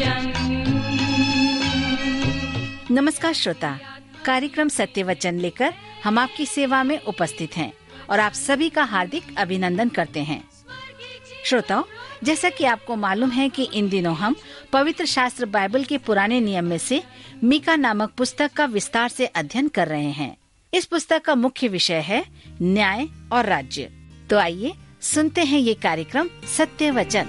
वचन। नमस्कार श्रोता, कार्यक्रम सत्य वचन लेकर हम आपकी सेवा में उपस्थित हैं और आप सभी का हार्दिक अभिनंदन करते हैं। श्रोताओ, जैसा कि आपको मालूम है कि इन दिनों हम पवित्र शास्त्र बाइबल के पुराने नियम में से मीका नामक पुस्तक का विस्तार से अध्ययन कर रहे हैं। इस पुस्तक का मुख्य विषय है न्याय और राज्य। तो आइए सुनते हैं ये कार्यक्रम सत्य वचन।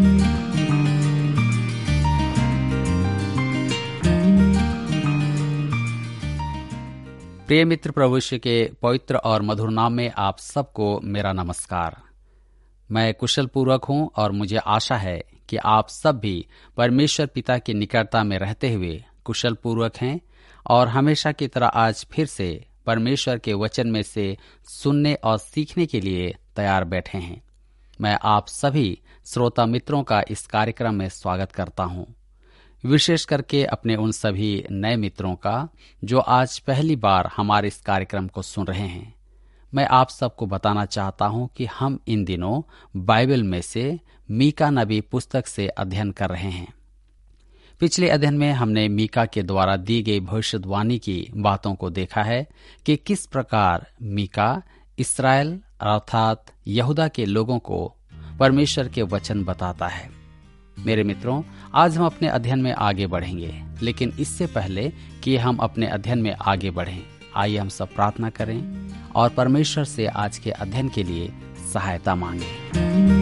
प्रिय मित्र, प्रभु यीशु के पवित्र और मधुर नाम में आप सबको मेरा नमस्कार। मैं कुशल पूर्वक हूँ और मुझे आशा है कि आप सब भी परमेश्वर पिता की निकटता में रहते हुए कुशल पूर्वक हैं और हमेशा की तरह आज फिर से परमेश्वर के वचन में से सुनने और सीखने के लिए तैयार बैठे हैं। मैं आप सभी श्रोता मित्रों का इस कार्यक्रम में स्वागत करता हूँ, विशेष करके अपने उन सभी नए मित्रों का जो आज पहली बार हमारे इस कार्यक्रम को सुन रहे हैं। मैं आप सबको बताना चाहता हूं कि हम इन दिनों बाइबल में से मीका नबी पुस्तक से अध्ययन कर रहे हैं। पिछले अध्ययन में हमने मीका के द्वारा दी गई भविष्यवाणी की बातों को देखा है कि किस प्रकार मीका इस्राएल अर्थात यहूदा के लोगों को परमेश्वर के वचन बताता है। मेरे मित्रों, आज हम अपने अध्ययन में आगे बढ़ेंगे, लेकिन इससे पहले कि हम अपने अध्ययन में आगे बढ़ें, आइए हम सब प्रार्थना करें और परमेश्वर से आज के अध्ययन के लिए सहायता मांगें।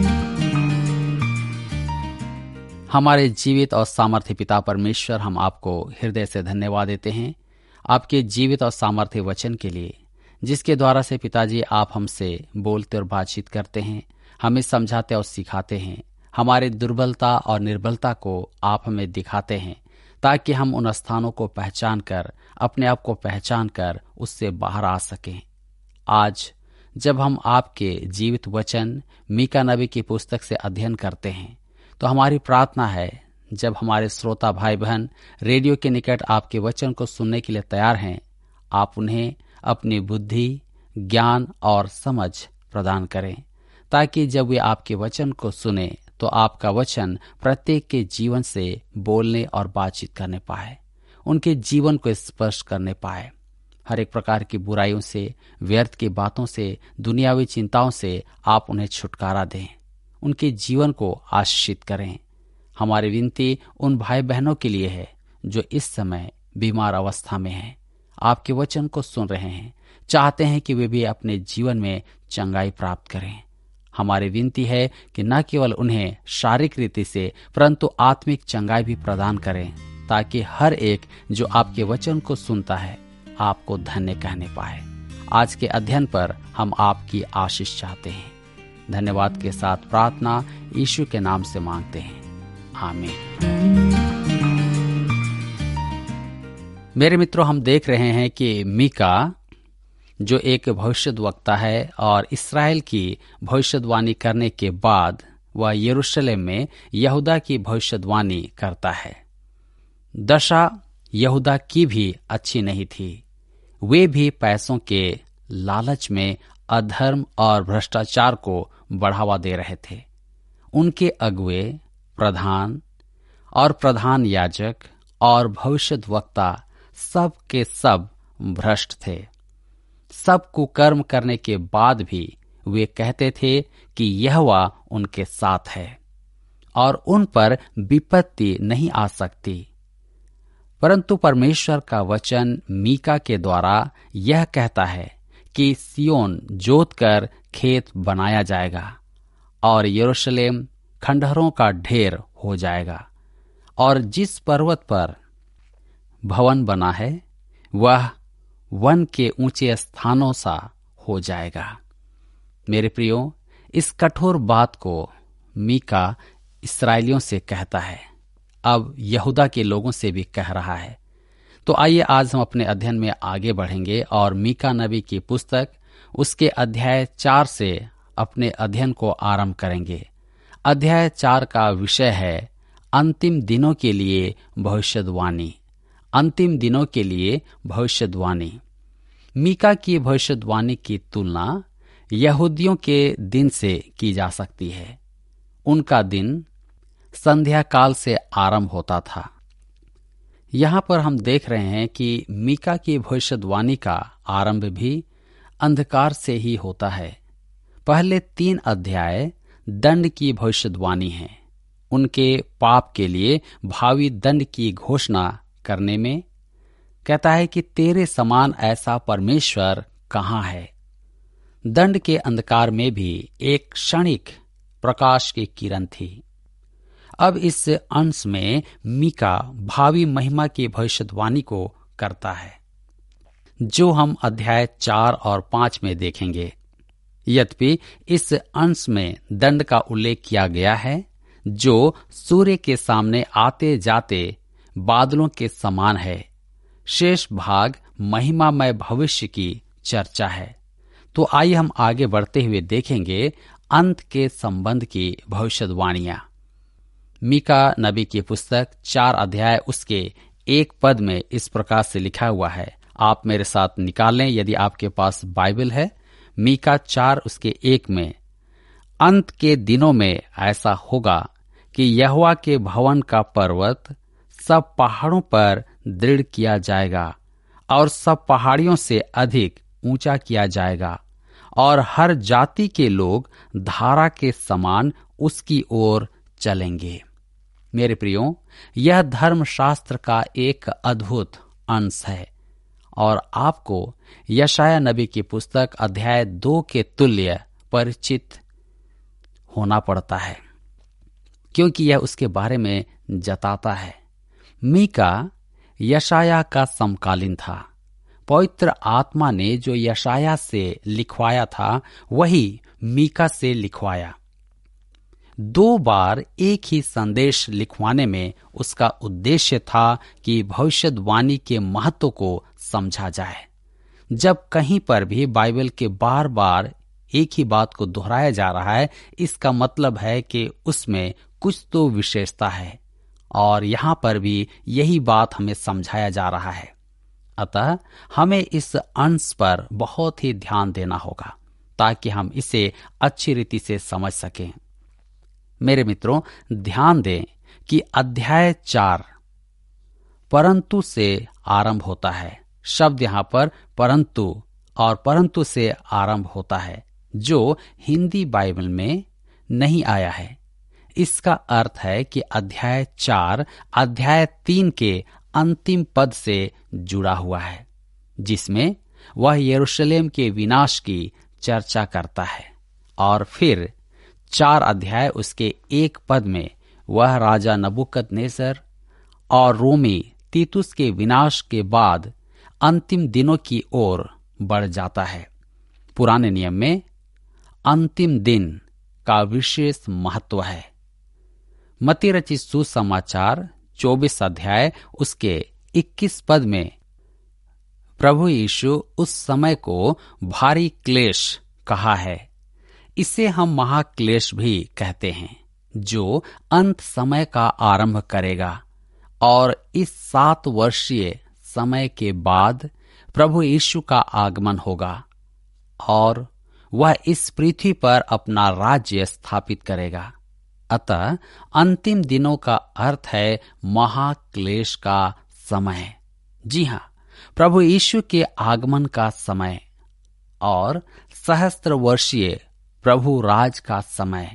हमारे जीवित और सामर्थ्य पिता परमेश्वर, हम आपको हृदय से धन्यवाद देते हैं आपके जीवित और सामर्थ्य वचन के लिए, जिसके द्वारा से पिताजी आप हमसे बोलते और बातचीत करते हैं, हमें समझाते और सिखाते हैं। हमारे दुर्बलता और निर्बलता को आप हमें दिखाते हैं ताकि हम उन स्थानों को पहचान कर, अपने आप को पहचान कर उससे बाहर आ सकें। आज जब हम आपके जीवित वचन मीका नबी की पुस्तक से अध्ययन करते हैं, तो हमारी प्रार्थना है जब हमारे श्रोता भाई बहन रेडियो के निकट आपके वचन को सुनने के लिए तैयार हैं, आप उन्हें अपनी बुद्धि, ज्ञान और समझ प्रदान करें, ताकि जब वे आपके वचन को सुने तो आपका वचन प्रत्येक के जीवन से बोलने और बातचीत करने पाए, उनके जीवन को स्पर्श करने पाए। हर एक प्रकार की बुराइयों से, व्यर्थ की बातों से, दुनियावी चिंताओं से आप उन्हें छुटकारा दें, उनके जीवन को आशीषित करें। हमारी विनती उन भाई बहनों के लिए है जो इस समय बीमार अवस्था में हैं, आपके वचन को सुन रहे हैं, चाहते हैं कि वे भी अपने जीवन में चंगाई प्राप्त करें। हमारी विनती है कि न केवल उन्हें शारीरिक रीति से परंतु आत्मिक चंगाई भी प्रदान करें, ताकि हर एक जो आपके वचन को सुनता है आपको धन्य कहने पाए। आज के अध्ययन पर हम आपकी आशीष चाहते हैं। धन्यवाद के साथ प्रार्थना यीशु के नाम से मांगते हैं, आमीन। मेरे मित्रों, हम देख रहे हैं कि मीका जो एक भविष्यद्वक्ता है और इस्राएल की भविष्यवाणी करने के बाद वह यरूशलेम में यहूदा की भविष्यवाणी करता है। दशा यहूदा की भी अच्छी नहीं थी। वे भी पैसों के लालच में अधर्म और भ्रष्टाचार को बढ़ावा दे रहे थे। उनके अगुए, प्रधान याजक और भविष्यद्वक्ता सब के सब भ्रष्ट थे। सब कुकर्म करने के बाद भी वे कहते थे कि यहोवा उनके साथ है और उन पर विपत्ति नहीं आ सकती। परंतु परमेश्वर का वचन मीका के द्वारा यह कहता है कि सिय्योन जोतकर खेत बनाया जाएगा और यरूशलेम खंडहरों का ढेर हो जाएगा, और जिस पर्वत पर भवन बना है वह वन के ऊंचे स्थानों सा हो जाएगा। मेरे प्रियो, इस कठोर बात को मीका इस्राएलियों से कहता है, अब यहूदा के लोगों से भी कह रहा है। तो आइए आज हम अपने अध्ययन में आगे बढ़ेंगे और मीका नबी की पुस्तक उसके अध्याय 4 से अपने अध्ययन को आरंभ करेंगे। अध्याय 4 का विषय है अंतिम दिनों के लिए भविष्यवाणी। अंतिम दिनों के लिए भविष्यवाणी। मीका की भविष्यवाणी की तुलना यहूदियों के दिन से की जा सकती है। उनका दिन संध्या काल से आरंभ होता था। यहां पर हम देख रहे हैं कि मीका की भविष्यवाणी का आरंभ भी अंधकार से ही होता है। पहले 3 अध्याय दंड की भविष्यवाणी है, उनके पाप के लिए भावी दंड की घोषणा करने में। कहता है कि तेरे समान ऐसा परमेश्वर कहाँ है। दंड के अंधकार में भी एक क्षणिक प्रकाश की किरण थी। अब इस अंश में मीका भावी महिमा की भविष्यवाणी को करता है, जो हम अध्याय 4 और 5 में देखेंगे। यद्यपि इस अंश में दंड का उल्लेख किया गया है, जो सूर्य के सामने आते जाते बादलों के समान है। शेष भाग महिमामय भविष्य की चर्चा है। तो आइए हम आगे बढ़ते हुए देखेंगे अंत के संबंध की भविष्यवाणियां। मीका नबी की पुस्तक 4 अध्याय उसके 1 पद में इस प्रकार से लिखा हुआ है। आप मेरे साथ निकाल लें यदि आपके पास बाइबल है। मीका 4 उसके 1 में, अंत के दिनों में ऐसा होगा कि यहोवा के भवन का पर्वत सब पहाड़ों पर दृढ़ किया जाएगा और सब पहाड़ियों से अधिक ऊंचा किया जाएगा, और हर जाति के लोग धारा के समान उसकी ओर चलेंगे। मेरे प्रियो, यह धर्मशास्त्र का एक अद्भुत अंश है और आपको यशाया नबी की पुस्तक अध्याय 2 के तुल्य परिचित होना पड़ता है, क्योंकि यह उसके बारे में जताता है। मीका यशाया का समकालीन था। पवित्र आत्मा ने जो यशाया से लिखवाया था वही मीका से लिखवाया। 2 बार एक ही संदेश लिखवाने में उसका उद्देश्य था कि भविष्यवाणी के महत्व को समझा जाए। जब कहीं पर भी बाइबल के बार बार एक ही बात को दोहराया जा रहा है, इसका मतलब है कि उसमें कुछ तो विशेषता है, और यहाँ पर भी यही बात हमें समझाया जा रहा है। अतः हमें इस अंश पर बहुत ही ध्यान देना होगा ताकि हम इसे अच्छी रीति से समझ सकें। मेरे मित्रों, ध्यान दें कि अध्याय 4 परंतु से आरंभ होता है। शब्द यहाँ पर परंतु और परंतु से आरंभ होता है, जो हिंदी बाइबल में नहीं आया है। इसका अर्थ है कि अध्याय 4 अध्याय 3 के अंतिम पद से जुड़ा हुआ है, जिसमें वह यरूशलेम के विनाश की चर्चा करता है, और फिर 4 अध्याय उसके 1 पद में वह राजा नबूकदनेस्सर और रोमी तीतुस के विनाश के बाद अंतिम दिनों की ओर बढ़ जाता है। पुराने नियम में अंतिम दिन का विशेष महत्व है। मत्ती रचित सुसमाचार 24 अध्याय उसके 21 पद में प्रभु यीशु उस समय को भारी क्लेश कहा है। इसे हम महाक्लेश भी कहते हैं, जो अंत समय का आरंभ करेगा, और इस 7 वर्षीय समय के बाद प्रभु यीशु का आगमन होगा और वह इस पृथ्वी पर अपना राज्य स्थापित करेगा। अतः अंतिम दिनों का अर्थ है महाक्लेश का समय। जी हाँ, प्रभु यीशु के आगमन का समय और सहस्त्र वर्षीय प्रभु राज का समय।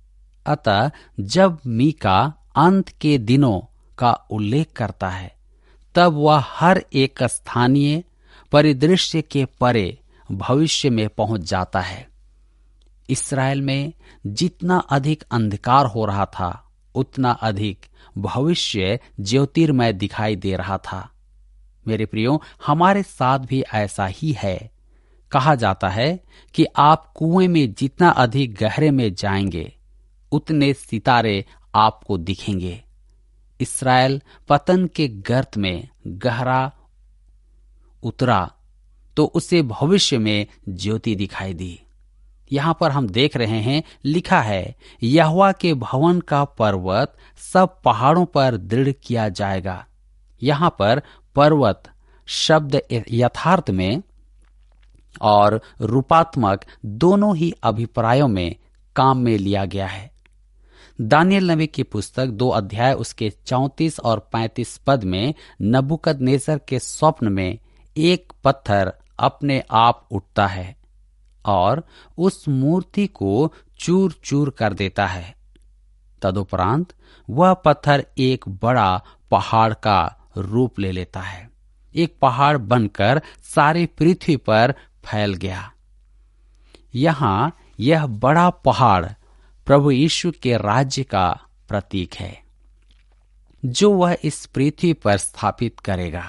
अतः जब मीका अंत के दिनों का उल्लेख करता है, तब वह हर एक स्थानीय परिदृश्य के परे भविष्य में पहुंच जाता है। इस्राएल में जितना अधिक अंधकार हो रहा था, उतना अधिक भविष्य ज्योतिर्मय दिखाई दे रहा था। मेरे प्रियो, हमारे साथ भी ऐसा ही है। कहा जाता है कि आप कुएं में जितना अधिक गहरे में जाएंगे, उतने सितारे आपको दिखेंगे। इस्राएल पतन के गर्त में गहरा उतरा तो उसे भविष्य में ज्योति दिखाई दी। यहां पर हम देख रहे हैं, लिखा है, यहोवा के भवन का पर्वत सब पहाड़ों पर दृढ़ किया जाएगा। यहां पर पर्वत शब्द यथार्थ में और रूपात्मक दोनों ही अभिप्रायों में काम में लिया गया है। दानियल नबी की पुस्तक 2 अध्याय उसके 34 और 35 पद में नबूकदनेस्सर के स्वप्न में एक पत्थर अपने आप उठता है और उस मूर्ति को चूर चूर कर देता है। तदुपरांत वह पत्थर एक बड़ा पहाड़ का रूप ले लेता है, एक पहाड़ बनकर सारी पृथ्वी पर फैल गया। यहां यह बड़ा पहाड़ प्रभु यीशु के राज्य का प्रतीक है, जो वह इस पृथ्वी पर स्थापित करेगा।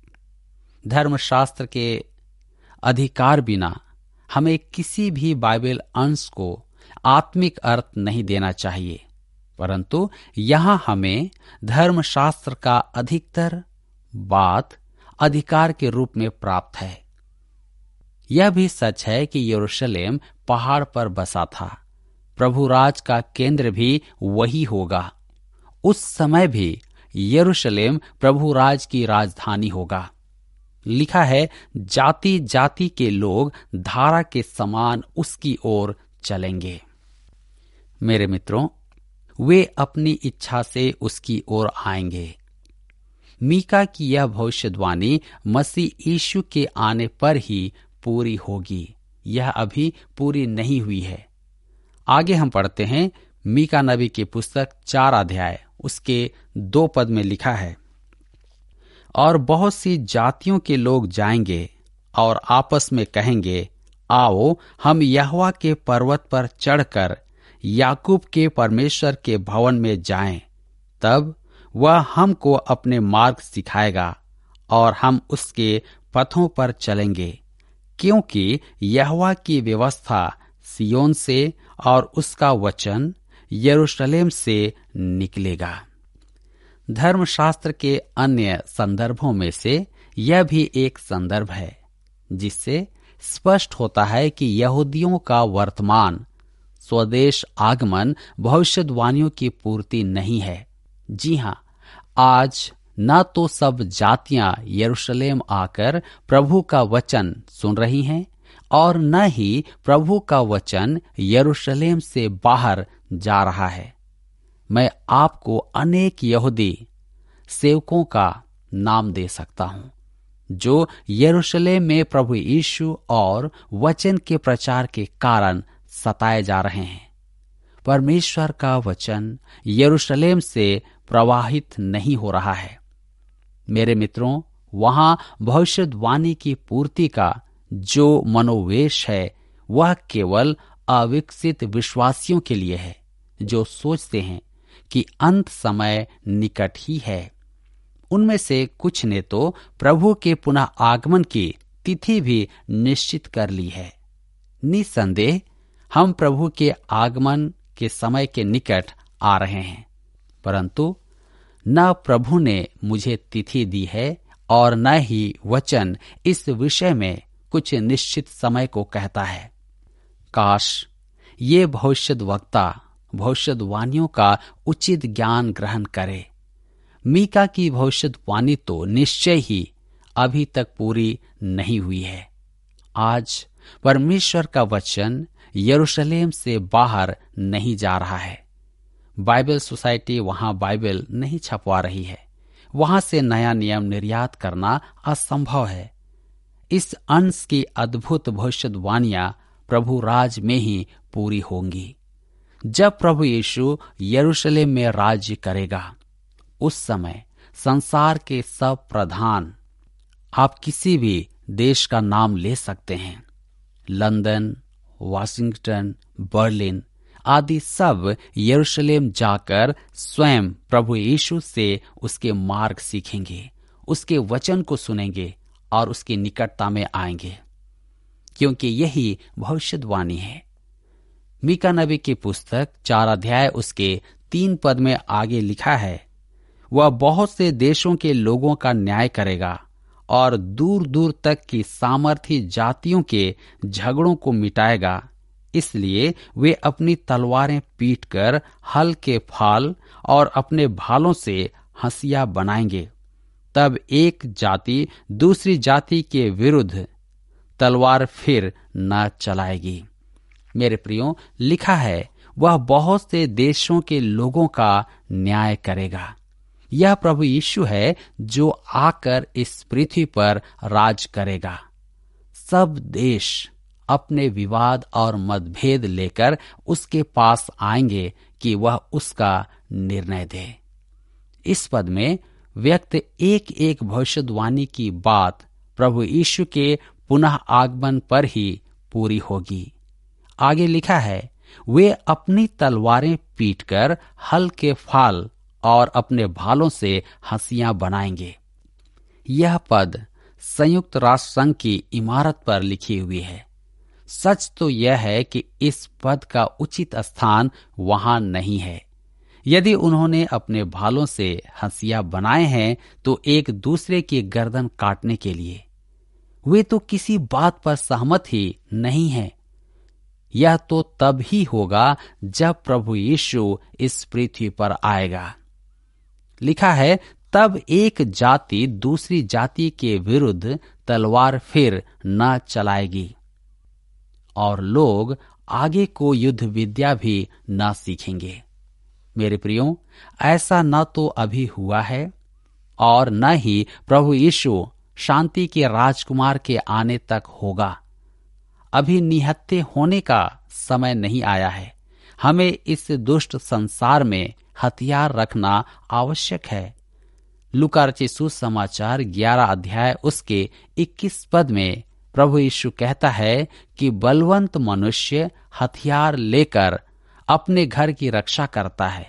धर्मशास्त्र के अधिकार बिना हमें किसी भी बाइबल अंश को आत्मिक अर्थ नहीं देना चाहिए, परंतु यहां हमें धर्मशास्त्र का अधिकतर बात अधिकार के रूप में प्राप्त है। यह भी सच है कि यरूशलेम पहाड़ पर बसा था। प्रभु राज का केंद्र भी वही होगा। उस समय भी यरूशलेम प्रभु राज की राजधानी होगा। लिखा है, जाति जाति के लोग धारा के समान उसकी ओर चलेंगे। मेरे मित्रों, वे अपनी इच्छा से उसकी ओर आएंगे। मीका की यह भविष्यवाणी मसीह यीशु के आने पर ही पूरी होगी। यह अभी पूरी नहीं हुई है। आगे हम पढ़ते हैं, मीका नबी की पुस्तक 4 अध्याय उसके 2 पद में लिखा है, और बहुत सी जातियों के लोग जाएंगे और आपस में कहेंगे, आओ हम यहोवा के पर्वत पर चढ़कर याकूब के परमेश्वर के भवन में जाएं। तब वह हमको अपने मार्ग सिखाएगा और हम उसके पथों पर चलेंगे, क्योंकि यहोवा की व्यवस्था सिय्योन से और उसका वचन यरूशलेम से निकलेगा। धर्मशास्त्र के अन्य संदर्भों में से यह भी एक संदर्भ है, जिससे स्पष्ट होता है कि यहूदियों का वर्तमान स्वदेश आगमन भविष्यवाणियों की पूर्ति नहीं है। जी हाँ, आज न तो सब जातियां यरूशलेम आकर प्रभु का वचन सुन रही हैं और न ही प्रभु का वचन यरूशलेम से बाहर जा रहा है। मैं आपको अनेक यहूदी सेवकों का नाम दे सकता हूं, जो यरूशलेम में प्रभु यीशु और वचन के प्रचार के कारण सताए जा रहे हैं। परमेश्वर का वचन यरूशलेम से प्रवाहित नहीं हो रहा है। मेरे मित्रों, वहां भविष्यवाणी की पूर्ति का जो मनोवेश है, वह केवल अविकसित विश्वासियों के लिए है, जो सोचते हैं कि अंत समय निकट ही है। उनमें से कुछ ने तो प्रभु के पुनः आगमन की तिथि भी निश्चित कर ली है। निसंदेह हम प्रभु के आगमन के समय के निकट आ रहे हैं, परंतु न प्रभु ने मुझे तिथि दी है और न ही वचन इस विषय में कुछ निश्चित समय को कहता है। काश ये भविष्यद्वक्ता भविष्यवाणियों का उचित ज्ञान ग्रहण करे। मीका की भविष्यवाणी तो निश्चय ही अभी तक पूरी नहीं हुई है। आज परमेश्वर का वचन यरूशलेम से बाहर नहीं जा रहा है। बाइबल सोसाइटी वहां बाइबल नहीं छपवा रही है। वहां से नया नियम निर्यात करना असंभव है। इस अंश की अद्भुत भविष्यवाणियां प्रभु राज में ही पूरी होंगी। जब प्रभु यीशु यरूशलेम में राज्य करेगा, उस समय संसार के सब प्रधान, आप किसी भी देश का नाम ले सकते हैं, लंदन, वाशिंगटन, बर्लिन आदि सब यरूशलेम जाकर स्वयं प्रभु यीशु से उसके मार्ग सीखेंगे, उसके वचन को सुनेंगे और उसकी निकटता में आएंगे, क्योंकि यही भविष्यवाणी है। मीका नबी की पुस्तक 4 अध्याय उसके 3 पद में आगे लिखा है, वह बहुत से देशों के लोगों का न्याय करेगा और दूर दूर तक की सामर्थी जातियों के झगड़ों को मिटाएगा। इसलिए वे अपनी तलवारें पीटकर हल के फाल और अपने भालों से हंसिया बनाएंगे। तब एक जाति दूसरी जाति के विरुद्ध तलवार फिर न चलाएगी। मेरे प्रियो, लिखा है, वह बहुत से देशों के लोगों का न्याय करेगा। यह प्रभु यीशु है जो आकर इस पृथ्वी पर राज करेगा। सब देश अपने विवाद और मतभेद लेकर उसके पास आएंगे कि वह उसका निर्णय दे। इस पद में व्यक्त एक एक भविष्यवाणी की बात प्रभु यीशु के पुनः आगमन पर ही पूरी होगी। आगे लिखा है, वे अपनी तलवारें पीटकर हल के फाल और अपने भालों से हंसियां बनाएंगे। यह पद संयुक्त राष्ट्र संघ की इमारत पर लिखी हुई है। सच तो यह है कि इस पद का उचित स्थान वहां नहीं है। यदि उन्होंने अपने भालों से हंसियां बनाए हैं तो एक दूसरे की गर्दन काटने के लिए। वे तो किसी बात पर सहमत ही नहीं हैं। यह तो तब ही होगा जब प्रभु यीशु इस पृथ्वी पर आएगा। लिखा है, तब एक जाति दूसरी जाति के विरुद्ध तलवार फिर न चलाएगी और लोग आगे को युद्ध विद्या भी न सीखेंगे। मेरे प्रियो, ऐसा न तो अभी हुआ है और न ही प्रभु यीशु शांति के राजकुमार के आने तक होगा। अभी निहत्थे होने का समय नहीं आया है। हमें इस दुष्ट संसार में हथियार रखना आवश्यक है। लूका रचित सुसमाचार 11 अध्याय उसके 21 पद में प्रभु यीशु कहता है कि बलवंत मनुष्य हथियार लेकर अपने घर की रक्षा करता है।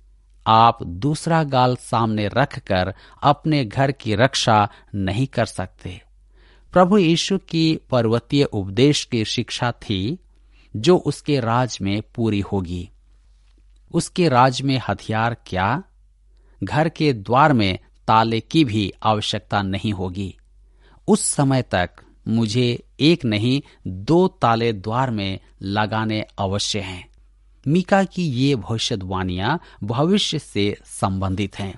आप दूसरा गाल सामने रखकर अपने घर की रक्षा नहीं कर सकते। प्रभु यीशु की पर्वतीय उपदेश की शिक्षा थी जो उसके राज में पूरी होगी। उसके राज में हथियार क्या, घर के द्वार में ताले की भी आवश्यकता नहीं होगी। उस समय तक मुझे एक नहीं 2 ताले द्वार में लगाने अवश्य हैं। मीका की ये भविष्यवाणियां भविष्य से संबंधित हैं।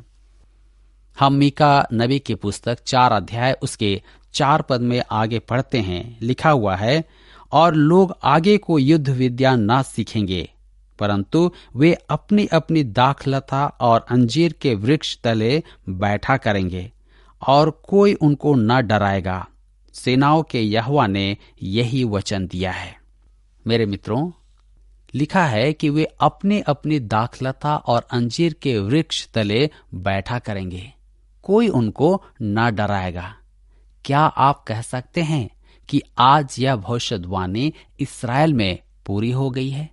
हम मीका नबी की पुस्तक 4 अध्याय उसके 4 पद में आगे पढ़ते हैं। लिखा हुआ है, और लोग आगे को युद्ध विद्या न सीखेंगे, परंतु वे अपनी अपनी दाखलता और अंजीर के वृक्ष तले बैठा करेंगे और कोई उनको न डराएगा। सेनाओं के यहोवा ने यही वचन दिया है। मेरे मित्रों, लिखा है कि वे अपनी अपनी दाखलता और अंजीर के वृक्ष तले बैठा करेंगे, कोई उनको न डराएगा। क्या आप कह सकते हैं कि आज यह भविष्यवाणी इस्राएल में पूरी हो गई है?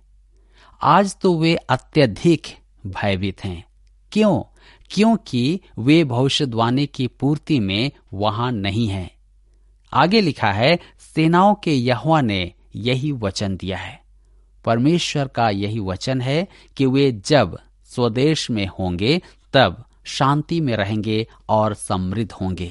आज तो वे अत्यधिक भयभीत हैं। क्यों? क्योंकि वे भविष्यवाणी की पूर्ति में वहां नहीं हैं। आगे लिखा है, सेनाओं के यहोवा ने यही वचन दिया है। परमेश्वर का यही वचन है कि वे जब स्वदेश में होंगे तब शांति में रहेंगे और समृद्ध होंगे।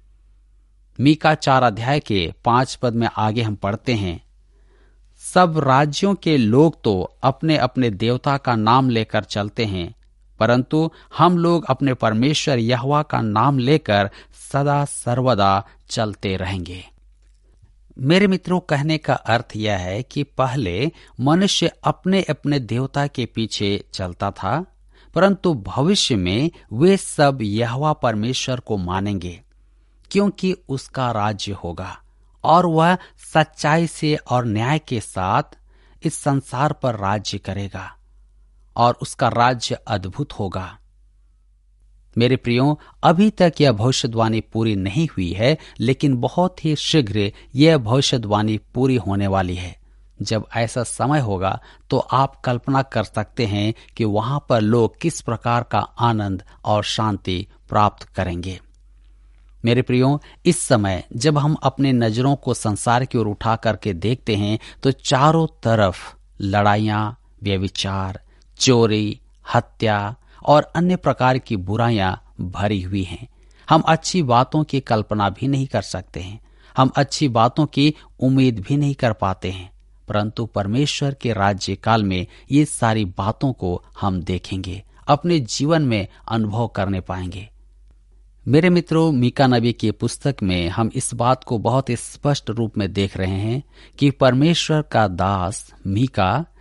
मीका 4 अध्याय के 5 पद में आगे हम पढ़ते हैं, सब राज्यों के लोग तो अपने अपने देवता का नाम लेकर चलते हैं, परंतु हम लोग अपने परमेश्वर यहोवा का नाम लेकर सदा सर्वदा चलते रहेंगे। मेरे मित्रों, कहने का अर्थ यह है कि पहले मनुष्य अपने अपने देवता के पीछे चलता था, परंतु भविष्य में वे सब यहोवा परमेश्वर को मानेंगे, क्योंकि उसका राज्य होगा और वह सच्चाई से और न्याय के साथ इस संसार पर राज्य करेगा और उसका राज्य अद्भुत होगा। मेरे प्रियो, अभी तक यह भविष्यवाणी पूरी नहीं हुई है, लेकिन बहुत ही शीघ्र यह भविष्यवाणी पूरी होने वाली है। जब ऐसा समय होगा तो आप कल्पना कर सकते हैं कि वहां पर लोग किस प्रकार का आनंद और शांति प्राप्त करेंगे। मेरे प्रियो, इस समय जब हम अपने नजरों को संसार की ओर उठा करके देखते हैं तो चारों तरफ लड़ाइयां, व्यभिचार, चोरी, हत्या और अन्य प्रकार की बुराइयां भरी हुई हैं। हम अच्छी बातों की कल्पना भी नहीं कर सकते हैं, हम अच्छी बातों की उम्मीद भी नहीं कर पाते हैं, परंतु परमेश्वर के राज्य काल में ये सारी बातों को हम देखेंगे, अपने जीवन में अनुभव करने पाएंगे। मेरे मित्रों, मीका नबी की पुस्तक में हम इस बात को बहुत स्पष्ट रूप में देख रहे हैं कि परमेश्वर का दास मीका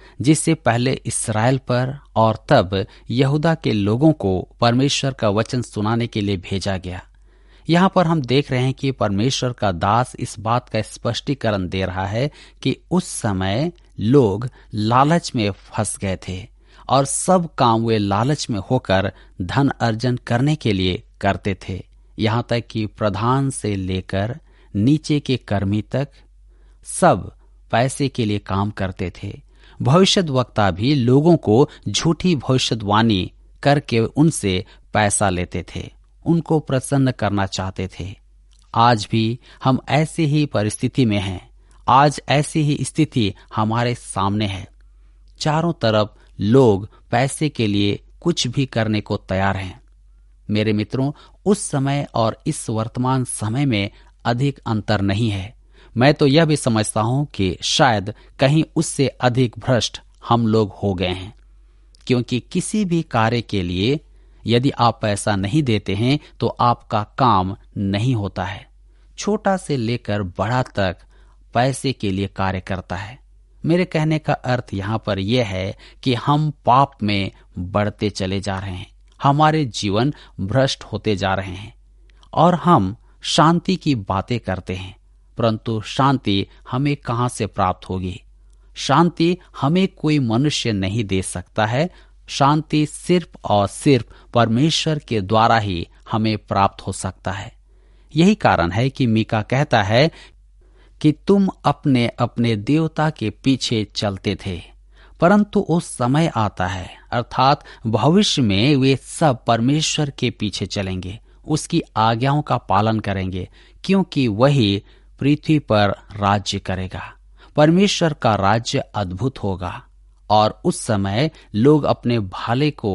जिससे पहले इस्राएल पर और तब यहूदा के लोगों को परमेश्वर का वचन सुनाने के लिए भेजा गया। यहाँ पर हम देख रहे हैं कि परमेश्वर का दास इस बात का स्पष्टीकरण दे रहा है कि उस समय लोग लालच में फंस गए थे और सब काम वे लालच में होकर धन अर्जन करने के लिए करते थे। यहाँ तक कि प्रधान से लेकर नीचे के कर्मी तक सब पैसे के लिए काम करते थे। भविष्यद्वक्ता भी लोगों को झूठी भविष्यवाणी करके उनसे पैसा लेते थे, उनको प्रसन्न करना चाहते थे। आज भी हम ऐसी ही परिस्थिति में हैं। आज ऐसी ही स्थिति हमारे सामने है। चारों तरफ लोग पैसे के लिए कुछ भी करने को तैयार हैं। मेरे मित्रों, उस समय और इस वर्तमान समय में अधिक अंतर नहीं है। मैं तो यह भी समझता हूं कि शायद कहीं उससे अधिक भ्रष्ट हम लोग हो गए हैं, क्योंकि किसी भी कार्य के लिए यदि आप पैसा नहीं देते हैं तो आपका काम नहीं होता है। छोटा से लेकर बड़ा तक पैसे के लिए कार्य करता है। मेरे कहने का अर्थ यहाँ पर यह है कि हम पाप में बढ़ते चले जा रहे हैं, हमारे जीवन भ्रष्ट होते जा रहे हैं और हम शांति की बातें करते हैं, परंतु शांति हमें कहाँ से प्राप्त होगी? शांति हमें कोई मनुष्य नहीं दे सकता है। शांति सिर्फ और सिर्फ परमेश्वर के द्वारा ही हमें प्राप्त हो सकता है। यही कारण है कि मीका कहता है कि तुम अपने अपने देवता के पीछे चलते थे, परंतु उस समय आता है, अर्थात भविष्य में वे सब परमेश्वर के पीछे चलेंगे, उसकी आज्ञाओं का पालन करेंगे, क्योंकि वही पृथ्वी पर राज्य करेगा। परमेश्वर का राज्य अद्भुत होगा और उस समय लोग अपने भाले को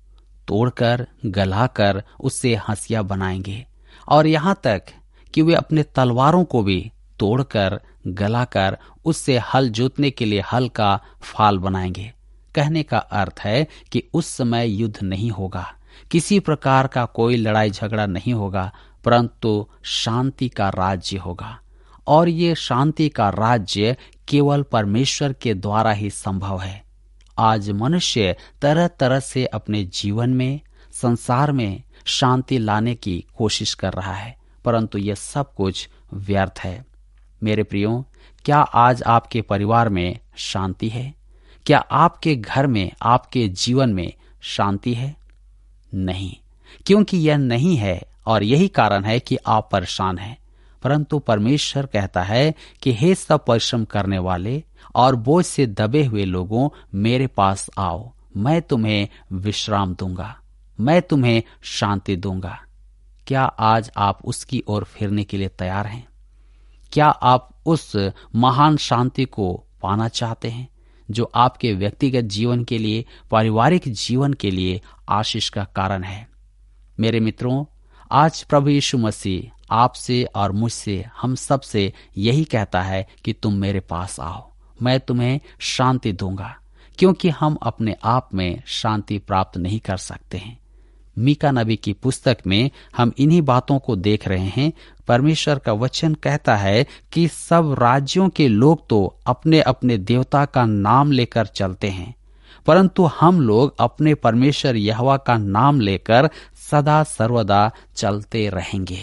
तोड़कर गलाकर उससे हंसिया बनाएंगे और यहाँ तक कि वे अपने तलवारों को भी तोड़कर गलाकर उससे हल जोतने के लिए हल का फाल बनाएंगे। कहने का अर्थ है कि उस समय युद्ध नहीं होगा, किसी प्रकार का कोई लड़ाई झगड़ा नहीं होगा, परंतु शांति का राज्य होगा। और ये शांति का राज्य केवल परमेश्वर के द्वारा ही संभव है। आज मनुष्य तरह तरह से अपने जीवन में, संसार में शांति लाने की कोशिश कर रहा है, परंतु यह सब कुछ व्यर्थ है। मेरे प्रियो, क्या आज आपके परिवार में शांति है? क्या आपके घर में, आपके जीवन में शांति है? नहीं, क्योंकि यह नहीं है और यही कारण है कि आप परेशान हैं। परंतु परमेश्वर कहता है कि हे सब परिश्रम करने वाले और बोझ से दबे हुए लोगों, मेरे पास आओ, मैं तुम्हें विश्राम दूंगा, मैं तुम्हें शांति दूंगा। क्या आज आप उसकी ओर फिरने के लिए तैयार हैं? क्या आप उस महान शांति को पाना चाहते हैं जो आपके व्यक्तिगत जीवन के लिए, पारिवारिक जीवन के लिए आशीष का कारण है? मेरे मित्रों, आज प्रभु यीशु मसीह आपसे और मुझसे, हम सब से यही कहता है कि तुम मेरे पास आओ, मैं तुम्हें शांति दूंगा, क्योंकि हम अपने आप में शांति प्राप्त नहीं कर सकते हैं। मीका नबी की पुस्तक में हम इन्हीं बातों को देख रहे हैं। परमेश्वर का वचन कहता है कि सब राज्यों के लोग तो अपने अपने देवता का नाम लेकर चलते हैं, परंतु हम लोग अपने परमेश्वर यहोवा का नाम लेकर सदा सर्वदा चलते रहेंगे।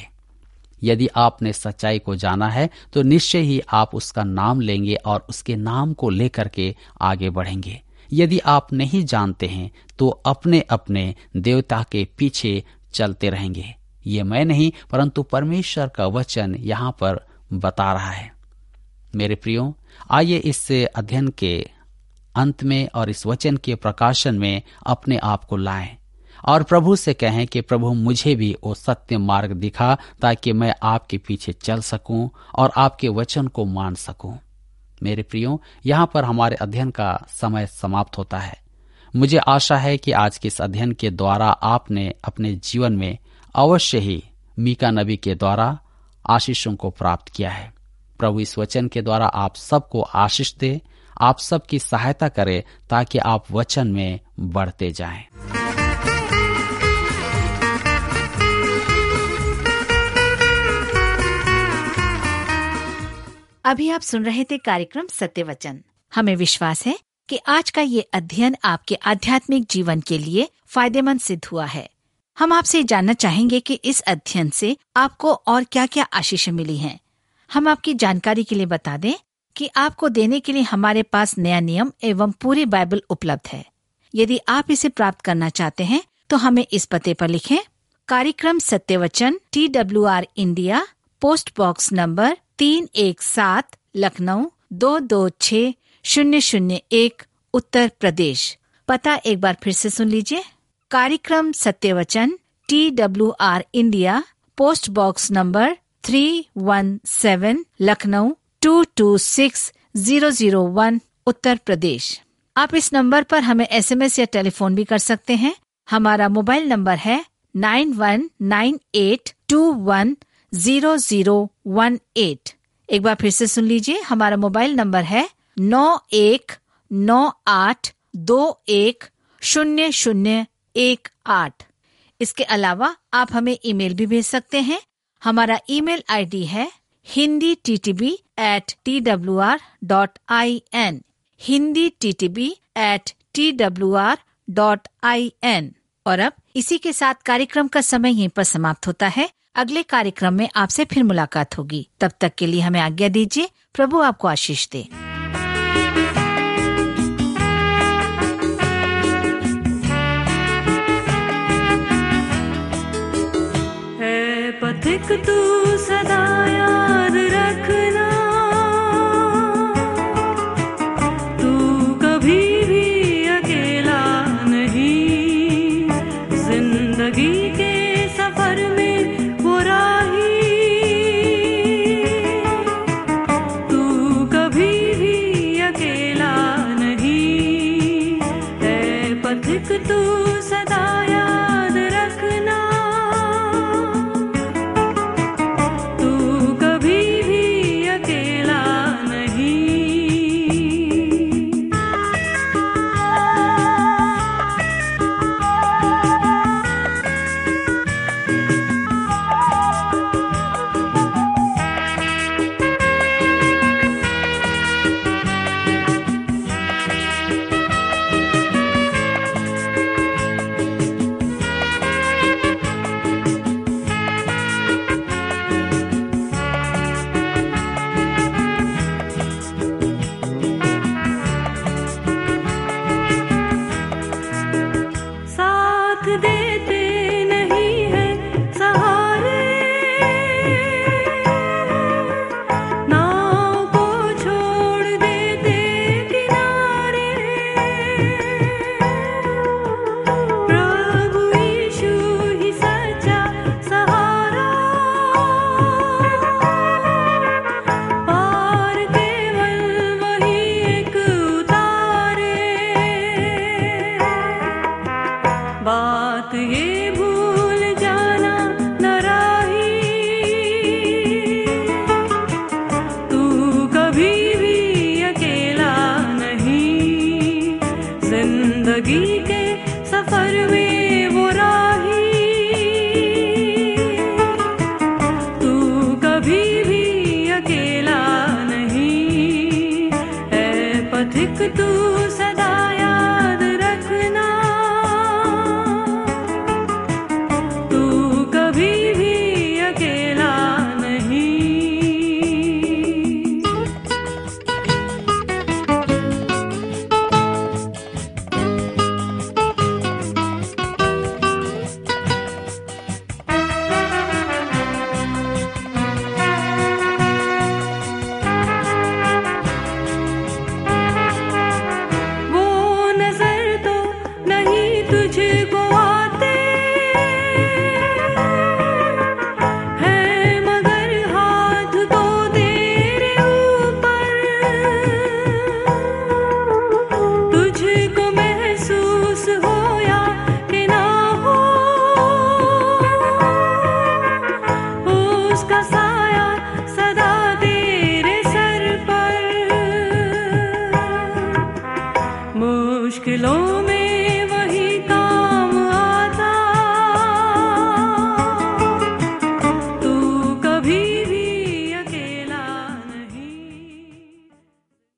यदि आपने सच्चाई को जाना है तो निश्चय ही आप उसका नाम लेंगे और उसके नाम को लेकर के आगे बढ़ेंगे। यदि आप नहीं जानते हैं तो अपने अपने देवता के पीछे चलते रहेंगे। ये मैं नहीं, परंतु परमेश्वर का वचन यहाँ पर बता रहा है। मेरे प्रियो, आइए इस अध्ययन के अंत में और इस वचन के प्रकाशन में अपने आप को लाएं और प्रभु से कहें कि प्रभु, मुझे भी वो सत्य मार्ग दिखा, ताकि मैं आपके पीछे चल सकूं और आपके वचन को मान सकूं। मेरे प्रियो, यहाँ पर हमारे अध्ययन का समय समाप्त होता है। मुझे आशा है कि आज के इस अध्ययन के द्वारा आपने अपने जीवन में अवश्य ही मीका नबी के द्वारा आशीषों को प्राप्त किया है। प्रभु इस वचन के द्वारा आप सबको आशीष दे, आप सबकी सहायता करे, ताकि आप वचन में बढ़ते जाएं। अभी आप सुन रहे थे कार्यक्रम सत्य वचन। हमें विश्वास है कि आज का ये अध्ययन आपके आध्यात्मिक जीवन के लिए फायदेमंद सिद्ध हुआ है। हम आपसे जानना चाहेंगे कि इस अध्ययन से आपको और क्या क्या आशीषें मिली हैं। हम आपकी जानकारी के लिए बता दें कि आपको देने के लिए हमारे पास नया नियम एवं पूरी बाइबल उपलब्ध है। यदि आप इसे प्राप्त करना चाहते हैं तो हमें इस पते पर लिखें। कार्यक्रम Satyavachan, TWR India, post box number 317, Lucknow 226001, Uttar Pradesh. पता एक बार फिर से सुन लीजिए। कार्यक्रम Satyavachan, TWR India, post box number 317, Lucknow 226001, Uttar Pradesh. आप इस नंबर पर हमें SMS या टेलीफोन भी कर सकते हैं। हमारा मोबाइल नंबर है 9198210018। एक बार फिर से सुन लीजिए। हमारा मोबाइल नंबर है 9198210018। इसके अलावा आप हमें ईमेल भी भेज सकते हैं। हमारा ईमेल ID है hindi@twr.in, hindi@twr.in। और अब इसी के साथ कार्यक्रम का समय यहीं पर समाप्त होता है। अगले कार्यक्रम में आपसे फिर मुलाकात होगी। तब तक के लिए हमें आज्ञा दीजिए। प्रभु आपको आशीष दे। है पथिक तू सदा याद रखना, तू कभी भी अकेला नहीं। जिंदगी के सफर में